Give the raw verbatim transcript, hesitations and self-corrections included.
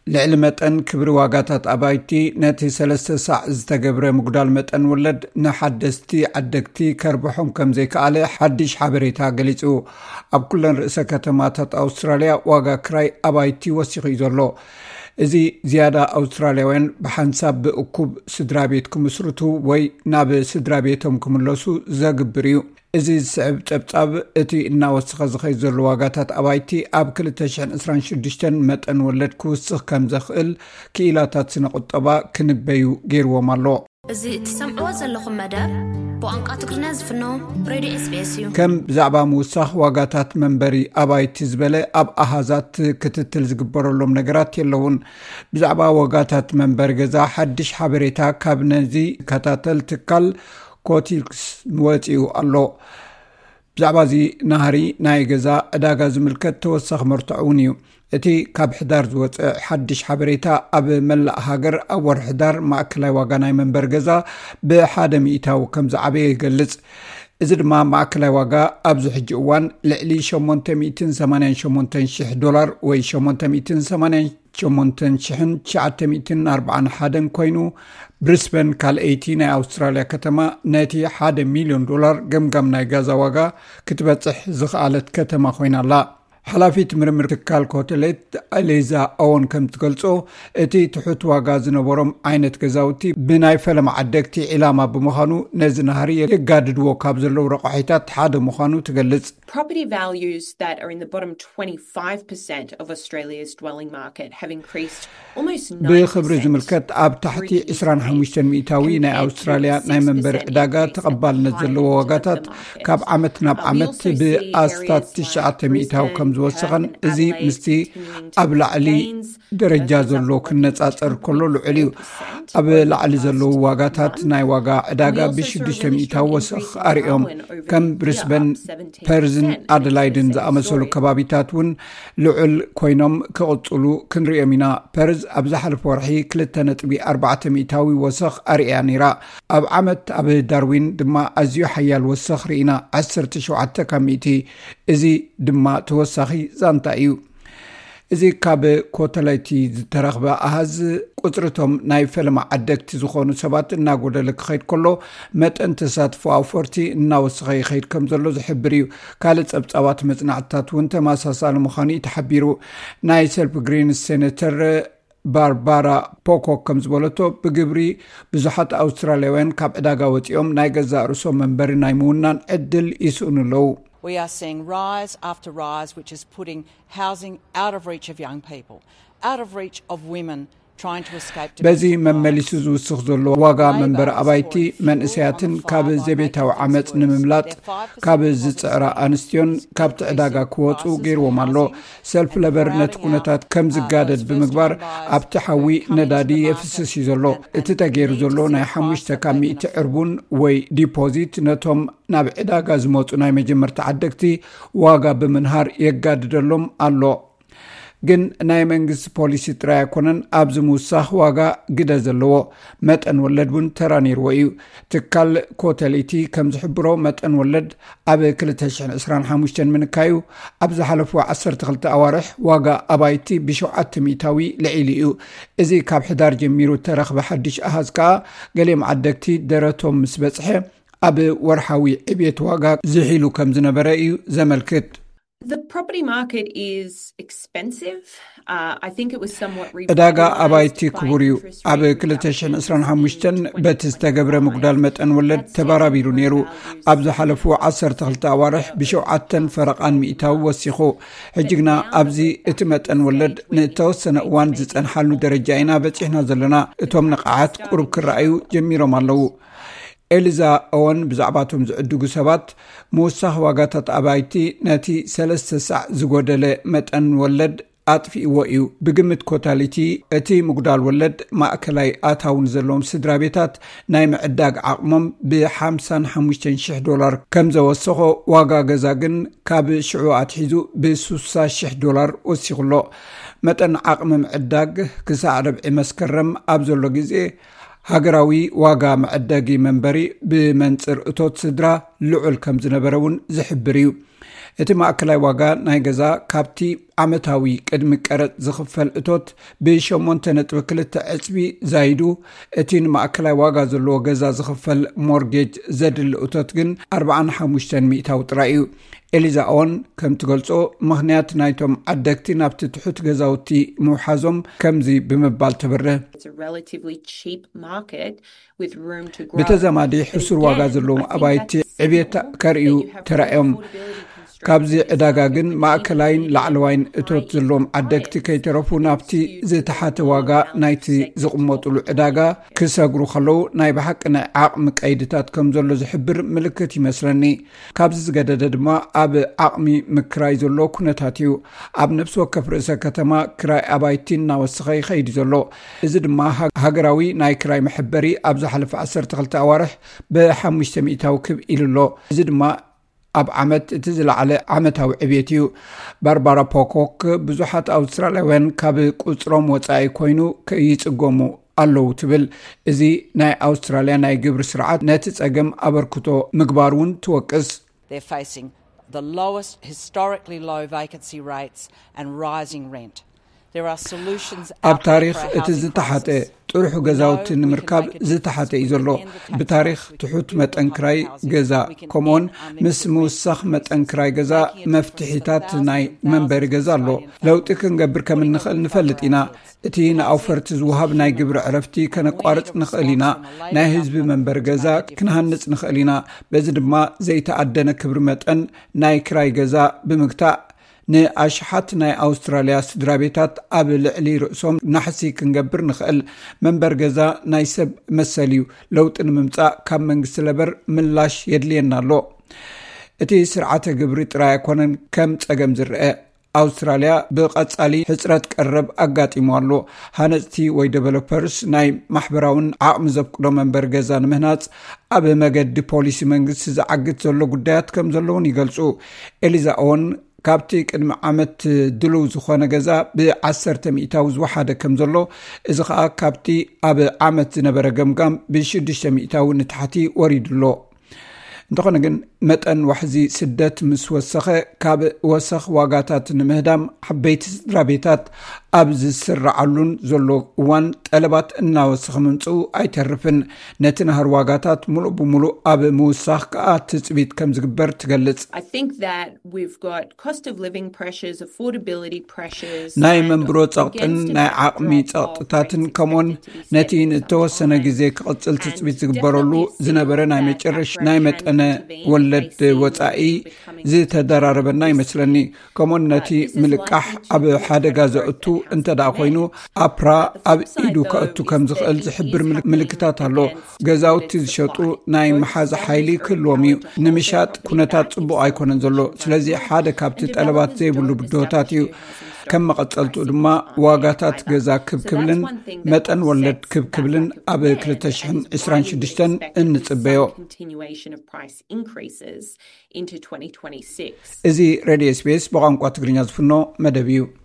ልዕሊ መጠን ክብሪ ዋጋታት ኣባይቲ ነቲ ሰለስተ ሳዕ ዝተገብረ ምጉዳል መጠን ወለድ ንሓደስቲ ዓደግቲ ከርብሖም ከም ዘይከኣለ ሓድሽ ሓበሬታ ገሊጹ ኣብ ኩለን ርእሰ ከተማታት ኣውስትራልያ ዋጋ ክራይ ኣባይቲ ወሲኹ እዩ ዘሎ እዚ ዝያዳ ኣውስትራልያውያን ብሓንሳብ ብእኩብ ስድራ ቤት ክምስርቱ ወይ ናብ ስድራ ቤቶም ክምለሱ ዘግብር እዩ እዚ ዝስዕብ ጨብጻብ እቲ እናወስኸ ዝኸይድ ዘሎ ዋጋታት ኣባይቲ ኣብ ክልተ ሽሕን ዕስራን ሽዱሽተን መጠን ወለድ ክውስኽ ከም ዘኽእል ክኢላታት ስነ ቁጠባ ክንበዩ ገይርዎም ኣሎ እዚ እትሰምዕዎ ዘለኹም መደብ ብቋንቋ ትግርኛ ዝፍኖ ሬድዮ ኤስ ቢ ኤስ እዩ ከም ብዛዕባ ምውሳኽ ዋጋታት መንበሪ ኣባይቲ ዝበለ ኣብ ኣሃዛት ክትትል ዝግበረሎም ነገራት የለውን ብዛዕባ ዋጋታት መንበሪ ገዛ ሓድሽ ሓበሬታ ካብ ነዚ ከታተል ትካል ኮቲክስ ወፂኡ ኣሎ ብዛዕባ እዚ ናሃሪ ናይ ገዛ ዕዳጋ ዝምልከት ተወሳኺ መርትዑን እዩ እቲ ካብ ሕዳር ዝወፅእ ሓድሽ ሓበሬታ ኣብ መላእ ሃገር ኣብ ወርሒ ሕዳር ማእከላይ ዋጋ ናይ መንበሪ ገዛ ብሓደ ሚእታዊ ከም ዝዓበየ ይገልጽ እዚ ድማ ማእከላይ ዋጋ ኣብዚ ሕጂ እዋን ልዕሊ ሸሞንተ ሚእትን ሰማንያን ሸሞንተን ሽሕ ዶላር ወይ ሸሞንተ ሚእትን ሰማንያን ሸሞንተ ሽሕን ትሽዓተ ሚእትን ኣርባዓን ሓደን ኮይኑ ብሪስበን ካልአይቲ ናይ ኣውስትራልያ ከተማ ነቲ ሓደ ሚሊዮን ዶላር ገምጋም ናይ ጋዛ ዋጋ ክትበጽሕ ዝኽኣለት ከተማ ኮይናላ ሓላፊት ምርምር ትካል ኮተሌት ኤሌዛ ኣዎን ከም ትገልጾ እቲ ትሑት ዋጋ ዝነበሮም ዓይነት ገዛውቲ ብናይ ፈለማ ዓደግቲ ዒላማ ብምዃኑ ነዚ ናሃሪ የጋድድዎ ካብ ዘለው ረቑሒታት ሓደ ምዃኑ ትገልጽ Property values that are in the bottom twenty-five percent of Australia's dwelling market have increased almost nine percent. ብኽብሪ ዝምልከት ኣብ ታሕቲ ዕስራን ሓሙሽተን ሚእታዊ ናይ ኣውስትራልያ ናይ መንበሪ ዕዳጋ ተቐባልነት ዘለዎ ዋጋታት ካብ ዓመት ናብ ዓመት ብኣስታት ትሽዓተ ሚእታዊ ከም ዝወሰኸን እዚ ምስቲ ኣብ ላዕሊ ደረጃ ዘሎ ክነጻጸር ከሎ ልዑል እዩ ኣብ ላዕሊ ዘለዉ ዋጋታት ናይ ዋጋ ዕዳጋ ብሽዱሽተ ሚእታዊ ወስኽ ኣርዮም ከም ብሪስበን ፐርዝን ኣደላይድን ዝኣመሰሉ ከባቢታት እውን ልዑል ኮይኖም ክቕጽሉ ክንሪኦም ኢና ፐርዝ ኣብ ዝሓለፈ ወርሒ ክልተ ነጥቢ ኣርባዕተ ሚእታዊ ወስኽ ኣርያ ነይራ ኣብ ዓመት ኣብ ዳርዊን ድማ ኣዝዩ ሓያል ወስኽ ርኢና ዓሰርተ ሸውዓተ ካብ ሚእቲ እዚ ድማ ተወሳኺ ዛንታ እዩ እዚ ካብ ኮተለይቲ ዝተረኽበ ኣሃዝ ቁፅርቶም ናይ ፈለማ ዓደግቲ ዝኾኑ ሰባት እናጎደለ ክኸይድ ከሎ መጠን ተሳትፎ ኣውፈርቲ እናወስኸ ይኸይድ ከም ዘሎ ዝሕብር እዩ ካልእ ጸብጻባት መጽናዕትታት እውን ተመሳሳሊ ምዃኑ እዩ ተሓቢሩ ናይ ሰልፍ ግሪንስ ሴኔተር ባርባራ ፖኮክ ከም ዝበለቶ ብግብሪ ብዙሓት ኣውስትራልያውያን ካብ ዕዳጋ ወፂኦም ናይ ገዛእ ርእሶም መንበሪ ናይ ምውናን ዕድል ይስእኑ ኣለዉ We are seeing rise after rise, which is putting housing out of reach of young people, out of reach of women trying to escape domestic በዚ መመሊሱ ዝውስኽ ዘሎ ዋጋ መንበሪ ኣባይቲ መንእሰያትን ካብ ዘቤታዊ ዓመፅ ንምምላጥ ካብ ዝፅዕራ ኣንስትዮን ካብቲ ዕዳጋ ክወፁ ገይርዎም ኣሎ ሰልፍ ለበር ነቲ ኩነታት ከም ዝጋደድ ብምግባር ኣብቲ ሓዊ ነዳዲ የፍስስ እዩ ዘሎ እቲ ተገይሩ ዘሎ ናይ ሓሙሽተ ካብ ሚእቲ ዕርቡን ወይ ዲፖዚት ነቶም ናብ ዕዳጋ ዝመፁ ናይ መጀመርታ ዓደግቲ ዋጋ ብምንሃር የጋድደሎም ኣሎ ግን ናይ መንግስቲ ፖሊሲ ጥራይ ኮነን ኣብ ዝምውሳኽ ዋጋ ግደ ዘለዎ መጠን ወለድ እውን ተራኒርዎ እዩ ትካል ኮተሊቲ ከም ዝሕብሮ መጠን ወለድ ኣብ ክልተ ሽሕን ዕስራን ሓሙሽተን ምንካዩ ኣብ ዝሓለፉ ዓሰርተ ክልተ ኣዋርሕ ዋጋ ኣባይቲ ብሸውዓተ ሚእታዊ ልዒሉ እዩ እዚ ካብ ሕዳር ጀሚሩ ተረኽበ ሓድሽ ኣሃዝ ከዓ ገሌም ዓደግቲ ደረቶም ምስ በጽሐ ኣብ ወርሓዊ ዕብየት ዋጋ ዝሒሉ ከም ዝነበረ እዩ ዘመልክት The property market is expensive. Uh, I think it was somewhat revitalized. ዕዳጋ ኣባይቲ ክቡር እዩ ኣብ ክልተ ሽሕን ዕስራን ሓሙሽተን በቲ ዝተገብረ ምጉዳል መጠን ወለድ ተባራቢሩ ነይሩ ኣብ ዝሓለፉ ዓሰርተ ክልተ ኣዋርሕ ብሸውዓተን ፈረቓን ሚእታዊ ወሲኹ ሕጂግና ኣብዚ እቲ መጠን ወለድ ንተወሰነ እዋን ዝጸንሓሉ ደረጃ ኢና በፂሕና ዘለና እቶም ንቕዓት ቁርብ ክረኣዩ ጀሚሮም ኣለዉ ኤሊዛ ኣወን ብዛዕባቶም ዝዕድጉ ሰባት ምውሳኽ ዋጋታት ኣባይቲ ነቲ ሰለስተ ሳዕ ዝጎደለ መጠን ወለድ ኣጥፊእዎ እዩ ብግምት ኮታሊቲ እቲ ምጉዳል ወለድ ማእከላይ ኣታውን ዘለዎም ስድራ ቤታት ናይ ምዕዳግ ዓቕሞም ብሓምሳን ሓሙሽተን ሽሕ ዶላር ከም ዘወሰኾ ዋጋ ገዛ ግን ካብ ሽዑ ኣትሒዙ ብስሳ ሽሕ ዶላር ወሲኹሎ መጠን ዓቕሚ ምዕዳግ ክሳዕ ረብዒ መስከረም ኣብ ዘሎ ግዜ ሃገራዊ ዋጋ መዕደጊ መንበሪ ብመንጽር እቶት ስድራ ልዑል ከም ዝነበረውን ዝሕብር እዩ እቲ ማእከላይ ዋጋ ናይ ገዛ ካብቲ ዓመታዊ ቅድሚ ቀረጥ ዝኽፈል እቶት ብ8 ነጥቢ ክልተ ዕጽቢ ዛይዱ እቲ ማእከላይ ዋጋ ዘለዎ ገዛ ዝኽፈል ሞርጌጅ ዘድሊ እቶት ግን ኣርባዓን ሓሙሽተን ሚእታዊ ጥራይ እዩ። ኤሊዛ ኦን ከም ትገልጾ ምኽንያት ናይቶም ዓደግቲ ናብቲ ትሑት ገዛውቲ ምውሓዞም ከምዚ ብምባል ተበርህ ብተዘማዲ ሕሱር ዋጋ ዘለዎም ኣባይቲ ዕብየት ከርእዩ ተራእዮም። ካብዚ ዕዳጋ ግን ማእከላይን ላዕለዋይን እቶት ዘለዎም ዓደግቲ ከይተረፉ ናብቲ ዝተሓተ ዋጋ ናይቲ ዝቕመጡሉ ዕዳጋ ክሰግሩ ከለው ናይ ብሓቂ ናይ ዓቕሚ ቀይድታት ከም ዘሎ ዝሕብር ምልክት ይመስለኒ። ካብዚ ዝገደደ ድማ ኣብ ዓቕሚ ምክራይ ዘሎ ኩነታት እዩ። ኣብ ነፍሲ ወከፍ ርእሰ ከተማ ክራይ ኣባይቲ እናወስኸ ይኸይድ ዘሎ። እዚ ድማ ሃገራዊ ናይ ክራይ መሕበሪ ኣብ ዝሓለፈ ዓሰርተ ክልተ ኣዋርሕ ብሓሙሽተ ሚእታዊ ክብ ኢሉሎ። እዚ ድማ ኣብ ዓመት እቲ ዝለዓለ ዓመታዊ ዕብየት እዩ። ባርባራ ፖኮክ ብዙሓት ኣውስትራልያውያን ካብ ቁፅሮም ወፃኢ ኮይኑ ይጽገሙ ኣለው ትብል። እዚ ናይ ኣውስትራልያ ናይ ግብሪ ስርዓት ነቲ ፀገም ኣበርክቶ ምግባር እውን ትወቅስ። They're facing the lowest historically low vacancy rates and rising rent. ኣብ ታሪክ እቲ ዝተሓተ ጥርሑ ገዛውቲ ንምርካብ ዝተሓተ እዩ ዘሎ። ብታሪክ ትሑት መጠንክራይ ገዛ ከምኡን ምስ ምውሳኽ መጠንክራይ ገዛ መፍትሒታት ናይ መንበሪ ገዛ ኣሎ። ለውጢ ክንገብር ከም እንኽእል ንፈልጥ ኢና። እቲ ንኣውፈርቲ ዝውሃብ ናይ ግብሪ ዕረፍቲ ከነቋርጽ ንኽእል ኢና። ናይ ህዝቢ መንበሪ ገዛ ክንሃንጽ ንኽእል ኢና። በዚ ድማ ዘይተኣደነ ክብሪ መጠን ናይ ክራይ ገዛ ብምግታእ ንኣሽሓት ናይ ኣውስትራልያ ስድራ ቤታት ኣብ ልዕሊ ርእሶም ናሕሲ ክንገብር ንኽእል። መንበር ገዛ ናይ ሰብ መሰል እዩ። ለውጢ ንምምጻእ ካብ መንግስቲ ለበር ምላሽ የድልየና ኣሎ። እቲ ስርዓተ ግብሪ ጥራይ ኣይኮነን ከም ፀገም ዝርአ። ኣውስትራልያ ብቐጻሊ ሕፅረት ቀረብ ኣጋጢሙ ኣሎ። ሃነፅቲ ወይ ዴቨሎፐርስ ናይ ማሕበራውን ዓቕሚ ዘፍቅዶ መንበር ገዛ ንምህናፅ ኣብ መገዲ ፖሊሲ መንግስቲ ዝዓግት ዘሎ ጉዳያት ከም ዘለውን ይገልጹ። ኤሊዛ ኦን ካብቲ ቅድሚ ዓመት ድልው ዝኾነ ገዛ ብዓሰርተ ሚእታዊ ዝወሓደ ከም ዘሎ፣ እዚ ከዓ ካብቲ ኣብ ዓመት ዝነበረ ገምጋም ብሽዱሽተ ሚእታዊ ንታሕቲ ወሪዱሎ። እንተኾነ ግን መጠን ዋሕዚ ስደት ምስ ወሰኸ ካብ ወሰኽ ዋጋታት ንምህዳም ዓበይቲ ስድራ ቤታት ኣብ ዝስራዓሉን ዘሎ እዋን ጠለባት እናወሰኸ ምምፅኡ ኣይተርፍን። ነቲ ናህር ዋጋታት ሙሉእ ብሙሉእ ኣብ ምውሳኽ ከዓ ትፅቢት ከም ዝግበር ትገልጽ። ናይ መንብሮ ፀቕጥን ናይ ዓቕሚ ፀቕጥታትን ከምኡን ነቲ ንተወሰነ ግዜ ክቕፅል ትፅቢት ዝግበረሉ ዝነበረ ናይ መጨረሻ ናይ መጠነ ወለድ ወፃኢ ዝተደራረበና ይመስለኒ። ከምኡን ነቲ ምልቃሕ ኣብ ሓደጋ ዘእቱ እንተዳ ኮይኑ ኣፕራ ኣብ ኢዱ ከእቱ ከም ዝኽእል ዝሕብር ምልክታት ኣሎ። ገዛውቲ ዝሸጡ ናይ መሓዝ ሓይሊ ክህልዎም እዩ። ንምሻጥ ኩነታት ጽቡቕ ኣይኮነን ዘሎ። ስለዚ ሓደ ካብቲ ጠለባት ዘይብሉ ብድሆታት እዩ። ከም መቐጸልቱ ድማ ዋጋታት ገዛ ክብክብልን መጠን ወለድ ክብክብልን ኣብ ክልተ ሽሕን ዒስራን ሽዱሽተን እንጽበዮ። እዚ ሬድዮ ኤስ ቢ ኤስ ብቋንቋ ትግርኛ ዝፍኖ መደብ እዩ።